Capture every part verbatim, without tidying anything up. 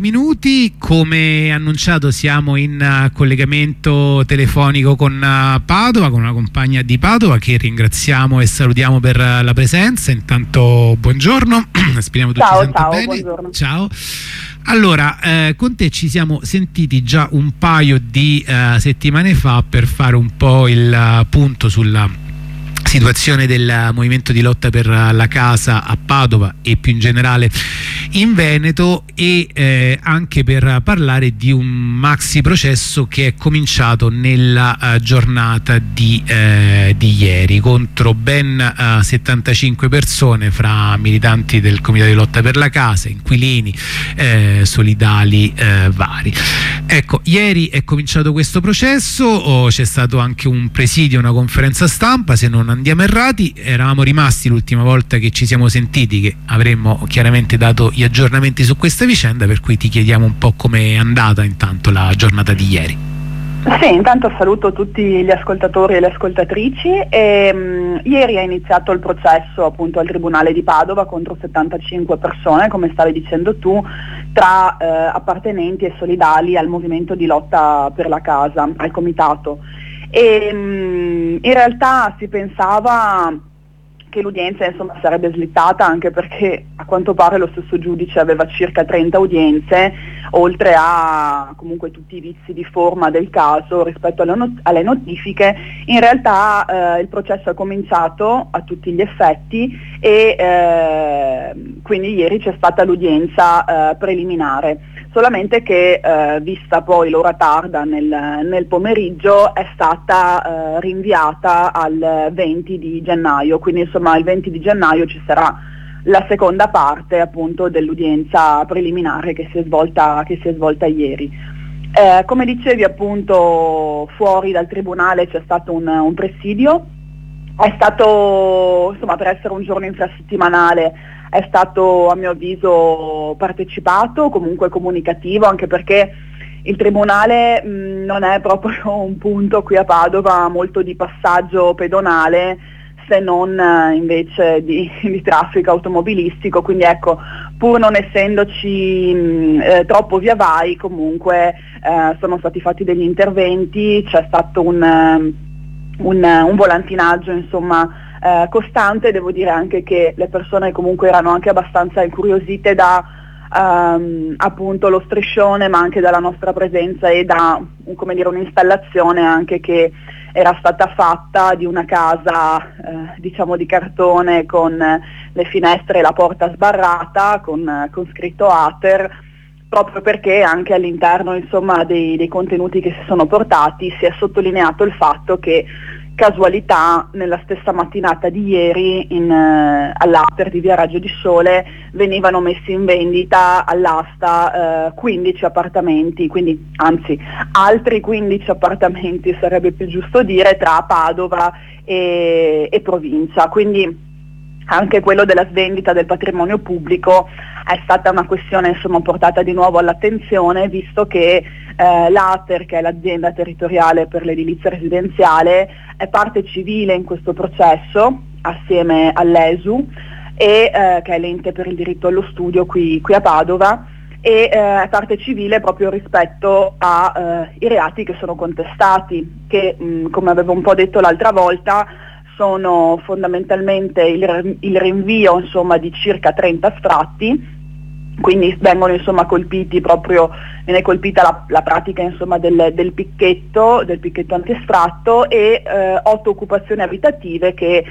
Minuti, come annunciato siamo in uh, collegamento telefonico con uh, Padova, con una compagna di Padova che ringraziamo e salutiamo per uh, la presenza. Intanto buongiorno, speriamo tutti ciao, senta ciao, bene. buongiorno. Ciao. Allora, eh, con te ci siamo sentiti già un paio di uh, settimane fa per fare un po' il uh, punto sulla situazione del movimento di lotta per la casa a Padova e più in generale in Veneto, e eh, anche per parlare di un maxi processo che è cominciato nella uh, giornata di, eh, di ieri contro ben uh, settantacinque persone fra militanti del Comitato di lotta per la casa, inquilini, eh, solidali eh, vari. Ecco, ieri è cominciato questo processo, oh, c'è stato anche un presidio, una conferenza stampa. Se non andiamo errati, eravamo rimasti l'ultima volta che ci siamo sentiti che avremmo chiaramente dato gli aggiornamenti su questa vicenda, per cui ti chiediamo un po' com'è andata intanto la giornata di ieri. Sì, intanto saluto tutti gli ascoltatori e le ascoltatrici. E, mh, ieri è iniziato il processo appunto al Tribunale di Padova contro settantacinque persone, come stavi dicendo tu, tra eh, appartenenti e solidali al movimento di lotta per la casa, al comitato. E mh, in realtà si pensava che l'udienza insomma sarebbe slittata, anche perché a quanto pare lo stesso giudice aveva circa trenta udienze, oltre a comunque tutti i vizi di forma del caso rispetto alle, not- alle notifiche. In realtà eh, il processo è cominciato a tutti gli effetti e eh, quindi ieri c'è stata l'udienza eh, preliminare, solamente che eh, vista poi l'ora tarda nel, nel pomeriggio è stata eh, rinviata al venti di gennaio, quindi insomma il venti di gennaio ci sarà la seconda parte appunto dell'udienza preliminare che si è svolta, che si è svolta ieri. Eh, come dicevi appunto, fuori dal tribunale c'è stato un, un presidio, è stato insomma, per essere un giorno infrasettimanale, è stato a mio avviso partecipato, comunque comunicativo, anche perché il tribunale mh, non è proprio un punto qui a Padova molto di passaggio pedonale, se non eh, invece di, di traffico automobilistico, quindi ecco, pur non essendoci mh, eh, troppo via vai, comunque eh, sono stati fatti degli interventi, c'è stato un, un, un volantinaggio insomma Eh, costante. Devo dire anche che le persone comunque erano anche abbastanza incuriosite da ehm, appunto lo striscione, ma anche dalla nostra presenza e da come dire un'installazione anche che era stata fatta di una casa eh, diciamo di cartone con le finestre e la porta sbarrata con, con scritto Ater, proprio perché anche all'interno insomma dei, dei contenuti che si sono portati si è sottolineato il fatto che casualità nella stessa mattinata di ieri in, eh, all'Aper di via Raggio di Sole venivano messi in vendita all'asta eh, quindici appartamenti, quindi anzi altri quindici appartamenti sarebbe più giusto dire, tra Padova e, e provincia, quindi anche quello della svendita del patrimonio pubblico è stata una questione insomma portata di nuovo all'attenzione, visto che eh, l'Ater, che è l'azienda territoriale per l'edilizia residenziale, è parte civile in questo processo assieme all'E S U, e, eh, che è l'ente per il diritto allo studio qui, qui a Padova, e eh, è parte civile proprio rispetto ai eh, reati che sono contestati, che mh, come avevo un po' detto l'altra volta sono fondamentalmente il, il rinvio insomma di circa trenta sfratti, quindi vengono insomma colpiti proprio, viene colpita la, la pratica insomma del, del picchetto, del picchetto antisfratto, e eh, otto occupazioni abitative che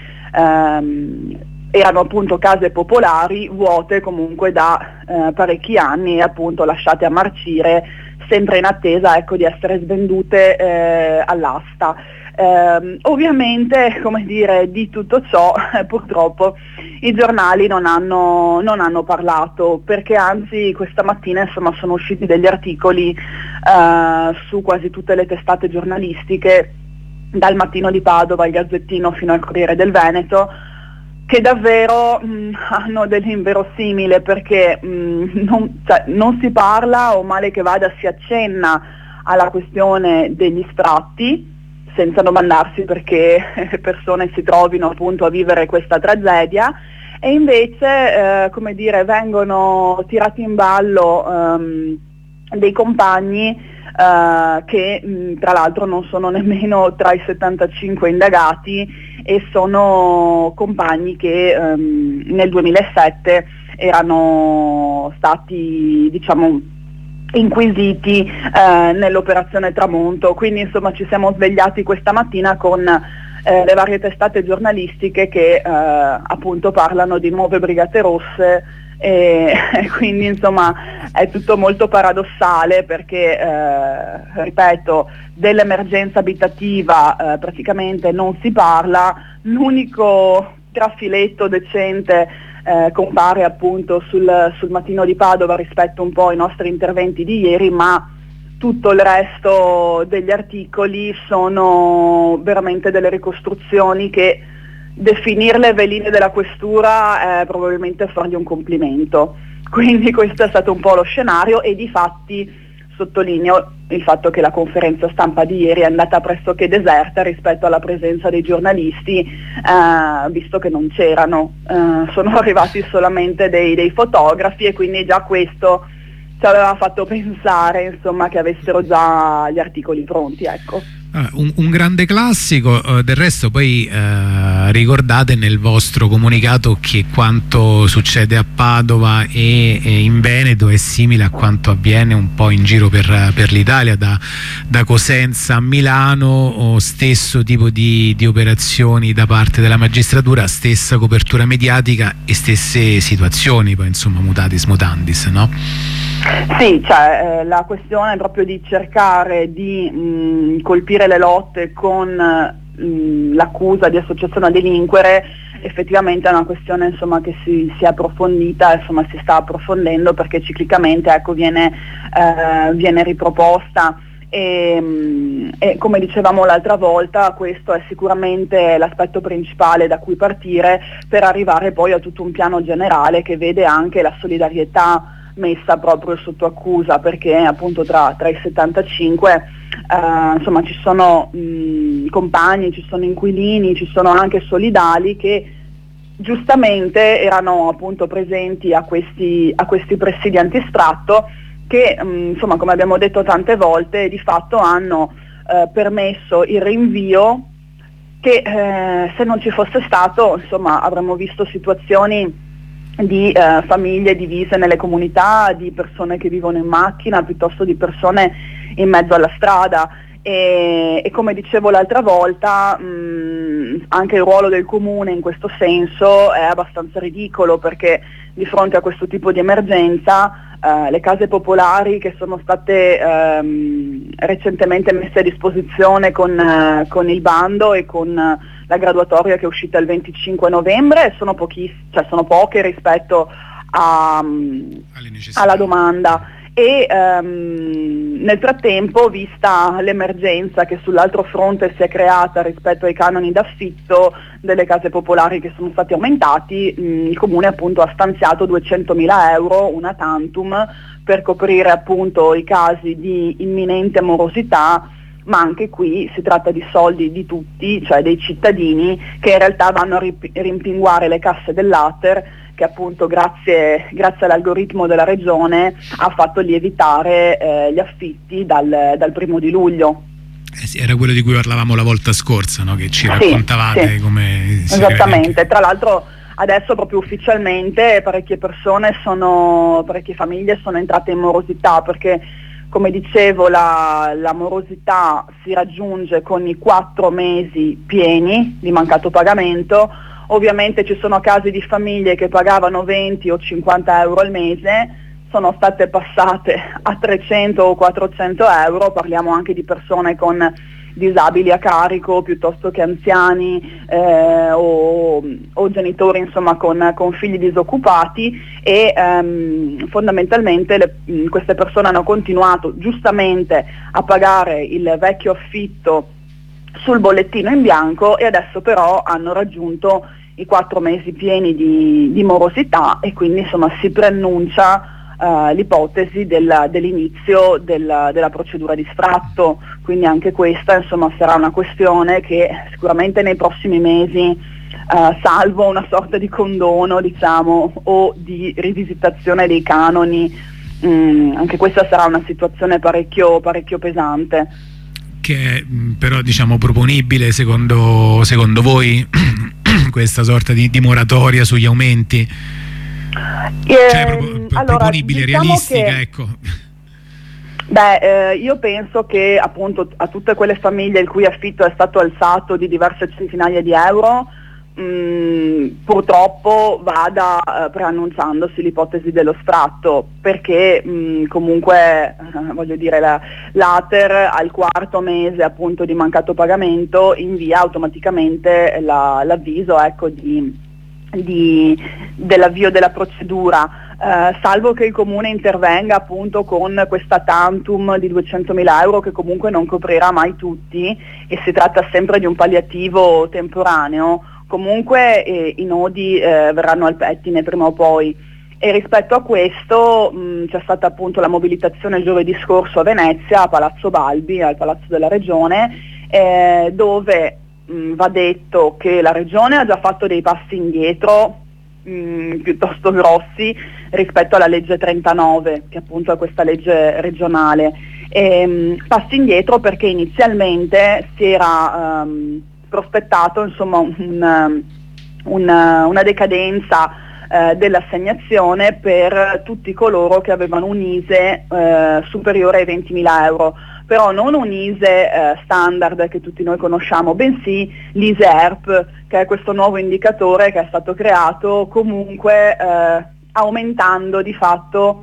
ehm, erano appunto case popolari vuote comunque da eh, parecchi anni e appunto lasciate a marcire, sempre in attesa ecco di essere svendute eh, all'asta. Eh, ovviamente, come dire, di tutto ciò eh, purtroppo i giornali non hanno, non hanno parlato, perché anzi questa mattina insomma sono usciti degli articoli eh, su quasi tutte le testate giornalistiche, dal Mattino di Padova al Gazzettino fino al Corriere del Veneto, che davvero mh, hanno dell'inverosimile, perché mh, non, cioè, non si parla, o male che vada si accenna alla questione degli sfratti, senza domandarsi perché le persone si trovino appunto a vivere questa tragedia, e invece eh, come dire, vengono tirati in ballo ehm, dei compagni Uh, che mh, tra l'altro non sono nemmeno tra i settantacinque indagati e sono compagni che um, nel duemilasette erano stati, diciamo, inquisiti uh, nell'operazione Tramonto. Quindi insomma ci siamo svegliati questa mattina con uh, le varie testate giornalistiche che uh, appunto parlano di nuove brigate rosse. E quindi insomma è tutto molto paradossale perché eh, ripeto, dell'emergenza abitativa eh, praticamente non si parla, l'unico trafiletto decente eh, compare appunto sul, sul Mattino di Padova rispetto un po' ai nostri interventi di ieri, ma tutto il resto degli articoli sono veramente delle ricostruzioni che definirle veline della questura è probabilmente fargli un complimento. Quindi questo è stato un po' lo scenario e difatti sottolineo il fatto che la conferenza stampa di ieri è andata pressoché deserta rispetto alla presenza dei giornalisti, eh, visto che non c'erano, eh, sono arrivati solamente dei, dei fotografi e quindi già questo ci aveva fatto pensare insomma che avessero già gli articoli pronti, ecco. Ah, un, un grande classico, eh, del resto poi eh, ricordate nel vostro comunicato che quanto succede a Padova e, e in Veneto è simile a quanto avviene un po' in giro per, per l'Italia, da, da Cosenza a Milano, o stesso tipo di, di operazioni da parte della magistratura, stessa copertura mediatica e stesse situazioni, poi insomma mutatis mutandis, no? Sì, cioè eh, la questione è proprio di cercare di mh, colpire le lotte con mh, l'accusa di associazione a delinquere. Effettivamente è una questione insomma che si, si è approfondita, insomma si sta approfondendo perché ciclicamente ecco, viene, eh, viene riproposta e, e come dicevamo l'altra volta questo è sicuramente l'aspetto principale da cui partire per arrivare poi a tutto un piano generale che vede anche la solidarietà messa proprio sotto accusa, perché appunto tra, tra i settantacinque eh, insomma ci sono mh, compagni, ci sono inquilini, ci sono anche solidali che giustamente erano appunto presenti a questi, a questi presidi antisfratto che mh, insomma come abbiamo detto tante volte di fatto hanno eh, permesso il rinvio che eh, se non ci fosse stato insomma avremmo visto situazioni di eh, famiglie divise nelle comunità, di persone che vivono in macchina piuttosto di persone in mezzo alla strada e, e come dicevo l'altra volta mh, anche il ruolo del comune in questo senso è abbastanza ridicolo perché di fronte a questo tipo di emergenza Uh, le case popolari che sono state um, recentemente messe a disposizione con, uh, con il bando e con uh, la graduatoria che è uscita il venticinque novembre sono, cioè sono poche rispetto a, um, alla domanda e um, nel frattempo vista l'emergenza che sull'altro fronte si è creata rispetto ai canoni d'affitto delle case popolari che sono stati aumentati, mh, il comune appunto ha stanziato duecentomila euro una tantum per coprire appunto i casi di imminente morosità, ma anche qui si tratta di soldi di tutti, cioè dei cittadini che in realtà vanno a rimpinguare le casse dell'Ater che appunto grazie, grazie all'algoritmo della regione ha fatto lievitare eh, gli affitti dal, dal primo di luglio. Eh sì, era quello di cui parlavamo la volta scorsa, no? Che ci raccontavate sì, sì. come... Esattamente, tra l'altro adesso proprio ufficialmente parecchie persone sono, parecchie famiglie sono entrate in morosità perché come dicevo la, la morosità si raggiunge con i quattro mesi pieni di mancato pagamento. Ovviamente ci sono casi di famiglie che pagavano venti o cinquanta euro al mese, sono state passate a trecento o quattrocento euro, parliamo anche di persone con disabili a carico piuttosto che anziani eh, o, o genitori insomma con, con figli disoccupati e ehm, fondamentalmente le, queste persone hanno continuato giustamente a pagare il vecchio affitto sul bollettino in bianco e adesso però hanno raggiunto i quattro mesi pieni di, di morosità e quindi insomma si preannuncia Uh, l'ipotesi del, dell'inizio del, della procedura di sfratto, quindi anche questa insomma sarà una questione che sicuramente nei prossimi mesi uh, salvo una sorta di condono, diciamo, o di rivisitazione dei canoni. Mm, anche questa sarà una situazione parecchio, parecchio pesante. Che è però, diciamo, proponibile secondo, secondo voi questa sorta di, di moratoria sugli aumenti? Eh, cioè, pro, pro, allora, proponibile, diciamo realistica, che, ecco. Beh, eh, io penso che appunto a tutte quelle famiglie il cui affitto è stato alzato di diverse centinaia di euro, mh, purtroppo vada eh, preannunciandosi l'ipotesi dello sfratto, perché mh, comunque eh, voglio dire la, l'Ater al quarto mese appunto di mancato pagamento invia automaticamente la, l'avviso, ecco, di, di, dell'avvio della procedura. Uh, salvo che il comune intervenga appunto con questa tantum di duecentomila euro che comunque non coprirà mai tutti, e si tratta sempre di un palliativo temporaneo, comunque eh, i nodi eh, verranno al pettine prima o poi. E rispetto a questo mh, c'è stata appunto la mobilitazione giovedì scorso a Venezia, a Palazzo Balbi, al Palazzo della Regione, eh, dove mh, va detto che la Regione ha già fatto dei passi indietro mh, piuttosto grossi rispetto alla legge trentanove, che appunto è questa legge regionale. E, mh, passi indietro perché inizialmente si era um, prospettato insomma un, un, una decadenza eh, dell'assegnazione per tutti coloro che avevano un I S E eh, superiore ai ventimila euro, però non un I S E eh, standard che tutti noi conosciamo, bensì l'I S E E R P, che è questo nuovo indicatore che è stato creato comunque eh, aumentando di fatto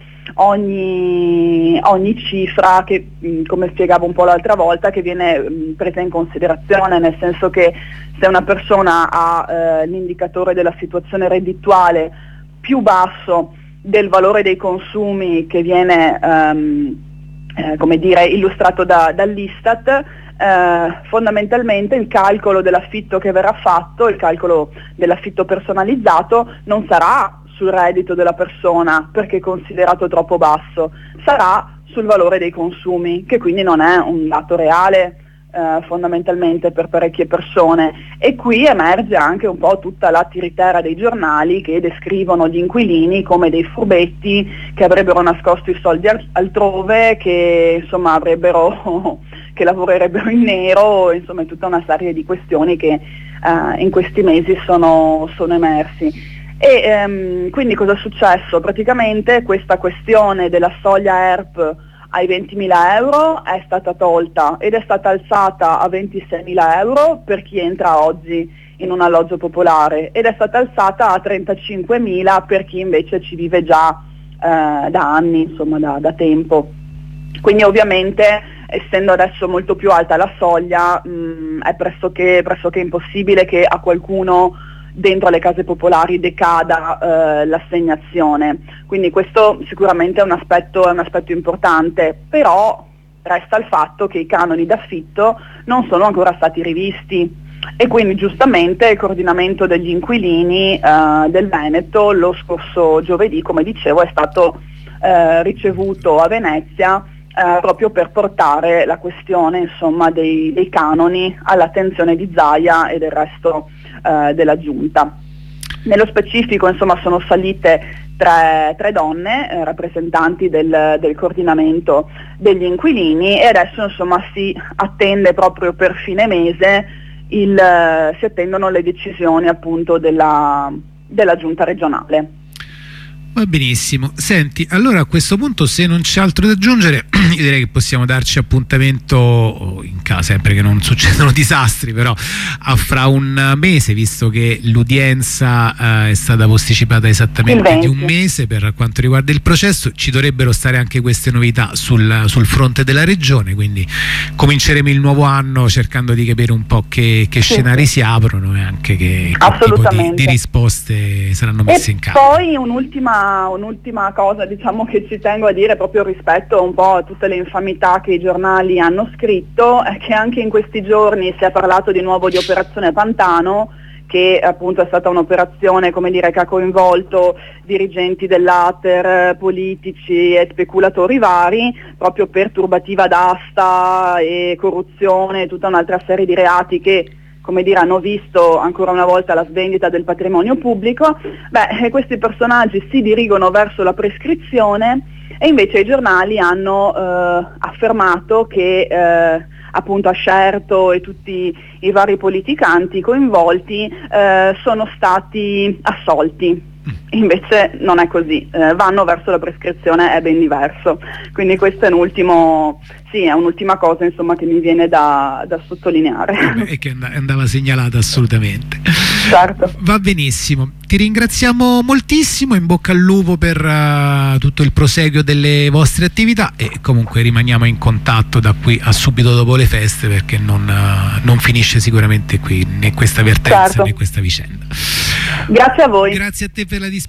ogni, ogni cifra che, mh, come spiegavo un po' l'altra volta, che viene mh, presa in considerazione, nel senso che se una persona ha eh, l'indicatore della situazione reddituale più basso del valore dei consumi che viene ehm, eh, come dire, illustrato da, dall'Istat, eh, fondamentalmente il calcolo dell'affitto che verrà fatto, il calcolo dell'affitto personalizzato, non sarà sul reddito della persona perché è considerato troppo basso, sarà sul valore dei consumi, che quindi non è un dato reale eh, fondamentalmente per parecchie persone. E qui emerge anche un po' tutta la tiritera dei giornali che descrivono gli inquilini come dei furbetti che avrebbero nascosto i soldi altrove, che insomma avrebbero che lavorerebbero in nero, insomma tutta una serie di questioni che eh, in questi mesi sono, sono emersi. E ehm, quindi cosa è successo? Praticamente questa questione della soglia E R P ai ventimila euro è stata tolta ed è stata alzata a ventiseimila euro per chi entra oggi in un alloggio popolare, ed è stata alzata a trentacinquemila per chi invece ci vive già eh, da anni, insomma da, da tempo. Quindi ovviamente, essendo adesso molto più alta la soglia, mh, è pressoché, pressoché impossibile che a qualcuno dentro alle case popolari decada eh, l'assegnazione. Quindi questo sicuramente è un aspetto, è un aspetto importante, però resta il fatto che i canoni d'affitto non sono ancora stati rivisti, e quindi giustamente il coordinamento degli inquilini eh, del Veneto lo scorso giovedì, come dicevo, è stato eh, ricevuto a Venezia eh, proprio per portare la questione insomma dei, dei canoni all'attenzione di Zaia e del resto eh, della giunta. Nello specifico insomma sono salite tre, tre donne eh, rappresentanti del, del coordinamento degli inquilini, e adesso insomma si attende proprio per fine mese il, si attendono le decisioni appunto della, della giunta regionale. Va benissimo. Senti, allora a questo punto, se non c'è altro da aggiungere, io direi che possiamo darci appuntamento in caso, sempre che non succedano disastri, però a fra un mese, visto che l'udienza eh, è stata posticipata esattamente di un mese per quanto riguarda il processo. Ci dovrebbero stare anche queste novità sul, sul fronte della regione, quindi cominceremo il nuovo anno cercando di capire un po' che, che sì, scenari sì. si aprono, e anche che, che tipo di, di risposte saranno messe e in campo. Poi un'ultima un'ultima cosa, diciamo, che ci tengo a dire proprio rispetto un po' a tutte le infamità che i giornali hanno scritto, è che anche in questi giorni si è parlato di nuovo di Operazione Pantano, che appunto è stata un'operazione, come dire, che ha coinvolto dirigenti dell'Ater, politici e speculatori vari, proprio per turbativa d'asta e corruzione e tutta un'altra serie di reati che come dire, hanno visto ancora una volta la svendita del patrimonio pubblico, beh, questi personaggi si dirigono verso la prescrizione e invece i giornali hanno eh, affermato che eh, appunto Ascerto e tutti i vari politicanti coinvolti eh, sono stati assolti. Invece non è così, eh, vanno verso la prescrizione, è ben diverso. Quindi questo è un ultimo, sì, è un'ultima cosa insomma che mi viene da, da sottolineare. E che andava segnalata assolutamente. Certo. Va benissimo, ti ringraziamo moltissimo, in bocca al lupo per uh, tutto il proseguio delle vostre attività e comunque rimaniamo in contatto da qui a subito dopo le feste, perché non, uh, non finisce sicuramente qui né questa vertenza, certo, né questa vicenda. Grazie a voi. Grazie a te per la disponibilità.